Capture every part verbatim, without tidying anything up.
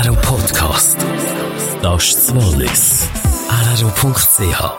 R R O Podcast. Das ist das Wallis. R R O Punkt C H.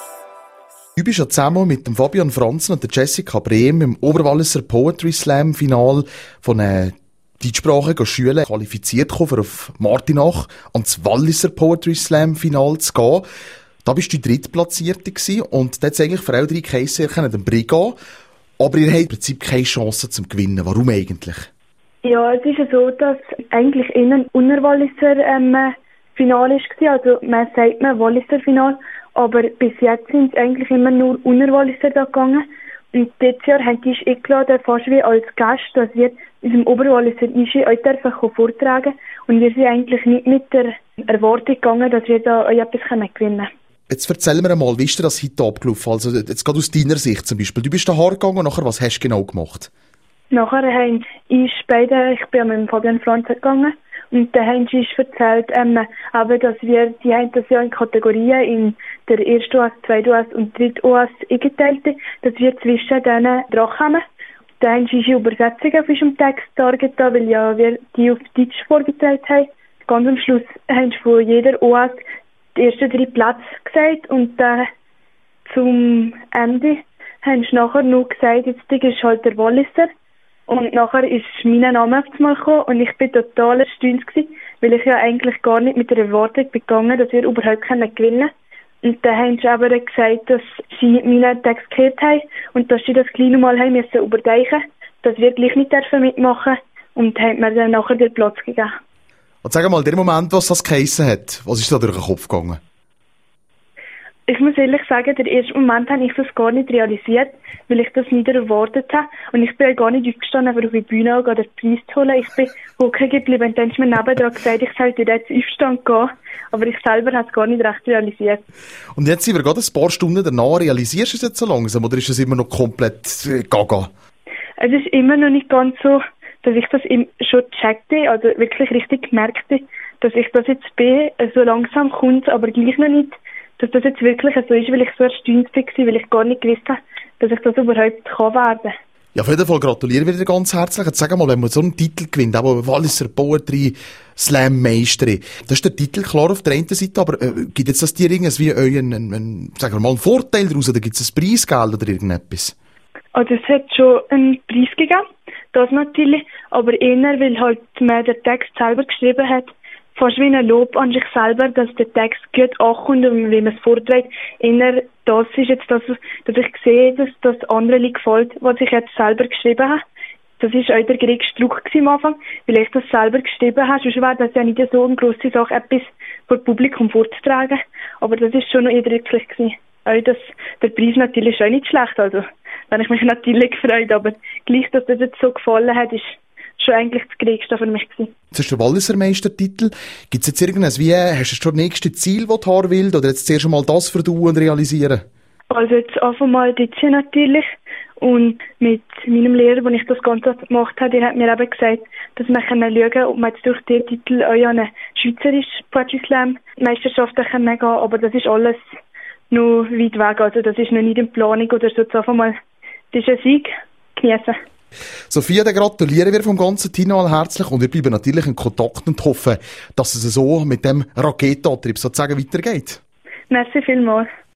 Du bist ja zusammen mit dem Fabian Franzen und der Jessica Brehm im Oberwalliser Poetry Slam Final von einer deutschsprachigen Schüler qualifiziert gekommen, für auf Martinach ans Walliser Poetry Slam Final zu gehen. Da bist du Drittplatzierte gewesen und da hat es eigentlich für alle drei geheissen, ihr könnt den Brig gehen, aber ihr habt im Prinzip keine Chance zum Gewinnen. Warum eigentlich? Ja, es ist ja so, dass eigentlich innen ein Unterwalliser ähm, Final war. Also man sagt man Walliser Final, aber bis jetzt sind es eigentlich immer nur Unterwalliser da gegangen. Und dieses Jahr haben die eingeladen, fast wie als Gast, dass wir unserem Oberwalliser Ischi euch dürfen vortragen. Und wir sind eigentlich nicht mit der Erwartung gegangen, dass wir da euch etwas gewinnen können. Jetzt erzähl mir einmal, wie ist dir das heute abgelaufen? Also jetzt gerade aus deiner Sicht zum Beispiel. Du bist da gegangen und nachher, was hast du genau gemacht? Nachher haben ich beide, ich bin mit Fabian Franzen gegangen und dann haben sie uns erzählt, ähm, aber dass wir, die haben das ja in Kategorien in der ersten O A S, zweiten O A S und dritten O A S eingeteilt, dass wir zwischen denen dran kommen. Dann haben sie Übersetzungen auf unserem Text dargetan, weil ja wir die auf Deutsch vorgetragen haben. Ganz am Schluss haben sie von jeder O A S die ersten drei Plätze gesagt und dann zum Ende haben sie nachher noch gesagt, jetzt ist halt der Walliser. Und nachher ist mein Name auf einmal gekommen und ich bin total erstaunt gewesen, weil ich ja eigentlich gar nicht mit der Erwartung begangen, dass wir überhaupt gewinnen können. Und dann haben sie aber gesagt, dass sie meinen Text gehört haben und dass sie das gleich nochmal haben müssen überdenken, dass wir gleich nicht mitmachen dürfen und haben mir dann nachher den Platz gegeben. Und sag mal, der Moment, was das geheissen hat, was ist da durch den Kopf gegangen? Ich muss ehrlich sagen, der erste Moment habe ich das gar nicht realisiert, weil ich das nicht erwartet habe. Und ich bin gar nicht aufgestanden, um auf die Bühne zu gehen, den Preis zu holen. Ich bin hocken geblieben und dann ist mir nebendran gesagt, ich sollte jetzt aufstehen gehen. Aber ich selber habe es gar nicht recht realisiert. Und jetzt sind wir gerade ein paar Stunden danach. Realisierst du es jetzt so langsam oder ist es immer noch komplett äh, gaga? Es ist immer noch nicht ganz so, dass ich das schon checkte, also wirklich richtig merkte, dass ich das jetzt bin. So langsam kommt, aber gleich noch nicht, dass das jetzt wirklich so ist, weil ich so erstaunt war, weil ich gar nicht gewusst habe, dass ich das überhaupt kann werden. Ja, auf jeden Fall gratuliere ich dir ganz herzlich. Jetzt sag mal, wenn man so einen Titel gewinnt, aber Walliser Poetry Slam Meisterin, das ist der Titel klar auf der einen Seite, aber äh, gibt jetzt das dir irgendwie euren, einen, einen, sagen wir mal, einen Vorteil daraus, oder gibt es ein Preisgeld oder irgendetwas? Also es hat schon einen Preis gegeben, das natürlich, aber eher, weil halt man den Text selber geschrieben hat, fast wie ein Lob an sich selber, dass der Text gut ankommt und wie man es vorträgt. Eher das ist jetzt das, dass ich sehe, dass das anderen gefällt, was ich jetzt selber geschrieben habe. Das war auch der größte Druck am Anfang, weil ich das selber geschrieben habe. Sonst wäre das ja nicht so eine grosse Sache, etwas vor Publikum vorzutragen. Aber das war schon noch eindrücklich gewesen. Auch das, der Preis natürlich ist auch nicht schlecht, also da habe ich mich natürlich gefreut, aber gleich, dass das jetzt so gefallen hat, ist schon eigentlich das Größte für mich gewesen. Das ist der Walliser Meistertitel. Gibt es jetzt irgendwas, wie, hast du schon das nächste Ziel, das du haben willst, oder jetzt zuerst einmal das verdauen und realisieren? Also jetzt einfach mal D J natürlich. Und mit meinem Lehrer, als ich das Ganze gemacht habe, der hat mir eben gesagt, dass wir schauen können, ob man jetzt durch den Titel auch an eine schweizerische Poetry Slam Meisterschaft gehen kann, aber das ist alles noch weit weg, also das ist noch nicht in Planung oder so. Jetzt einfach mal, das ist ein Sieg, genießen. Sophia, dann gratulieren wir vom ganzen Team mal herzlich und wir bleiben natürlich in Kontakt und hoffen, dass es so mit dem Raketenantrieb sozusagen weitergeht. Merci vielmals.